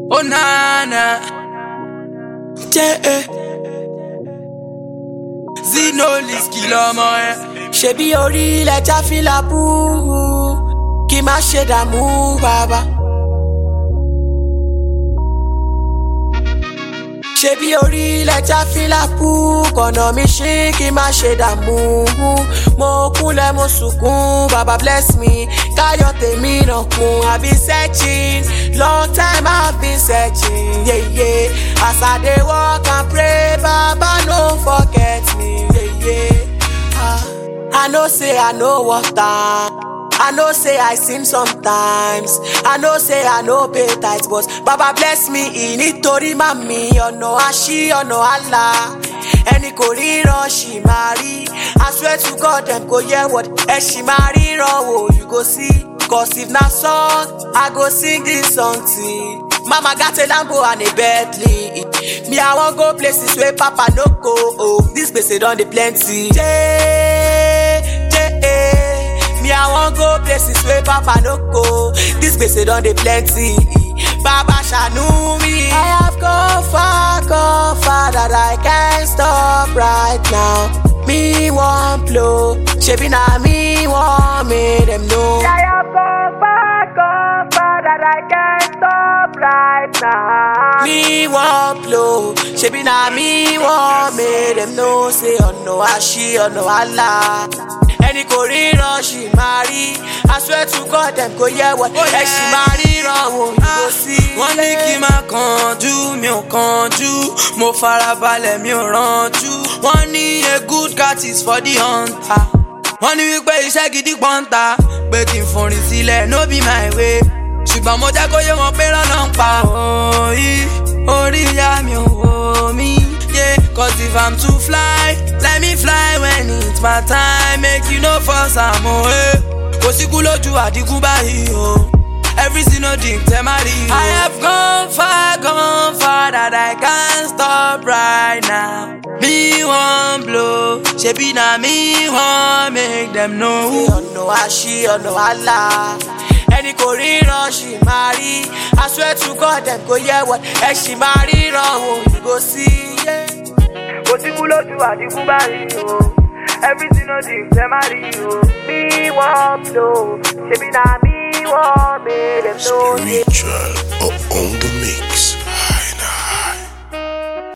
Oh nana, Zinolis kìlọ̀ ọmọ ẹ. Ṣebí orí ilẹ̀ já fìlà bú kí má ṣe dààmú bàbá. Ṣebí orí ilẹ̀ já fìlà bú kọ̀nà mi ṣí kí má ṣe dààmú. Mo kúnlẹ̀ mo sunkún, baba bless me, káyọ̀ tèmi náà kún. I been searching, long time I've been searching, yeah, yeah. As I dey walk and pray, baba no forget me, yeah, yeah. I know say I know water, I know say I sin sometimes, I know say I know pay tithes, but baba bless me nítorí mami ọ̀nà àṣì ọ̀nà àlà. Ẹni kò ríran ṣì máa rí, I swear to God dem go hear what ẹ ṣì máa ríran wò, you go see. Cause if na song, I go sing this song till Mama got a Lambo and a Bentley. Me I wan go places where Papa no go. Oh, this gbese don dey plenty. Me I wan go places where Papa no go. This gbese don dey plenty. Baba ṣàánú mi. I have gone far that I can't stop right now. Me wan blow, shebi na me wan make them know. I have gone far that I can't stop right now. Me wan blow, shebi na me wan make them know. Say ọ̀nà àṣì ọ̀nà àlà. Ẹni kò ríran ṣì máa rí, I swear to God dem go hear what ẹ ṣì máa ríran wò, you go see. Wọ́n ní kí n má kánjú, mi ò kánjú, mo farabalẹ̀ mi ò rànjú. Wọ́n ní a good cat is for the hunter. Wọ́n ní wípé iṣẹ́ gidi pọ́ńtà, pé kí n forin sílẹ̀ no be my way. Ṣùgbọ́n mo jẹ́ kó yé wọn pé rọ́nà ń pa òòyì, orí ìyá mi ò wò mí. Yeah, cause if I'm too fly, let me fly when it's my time. Make you no force am away. Kò síkú lójú àdínkù báyìí o. Everything no drink tẹ́ má rí o. I have gone far that I can't stop right now. Me wan blow, ṣebí na me wan make them know. Ọ̀nà àṣì ọ̀nà àlà. Ẹni kò ríran ṣì máa rí, I swear to God dem go hear what ẹ ṣì máa ríran wò, you go see. Kò síkú lójú àdínkù báyìí o. Everything no drink tẹ́ má rí o. Me wan blow, ṣebí na me wan make them know. Spiritual on the mix.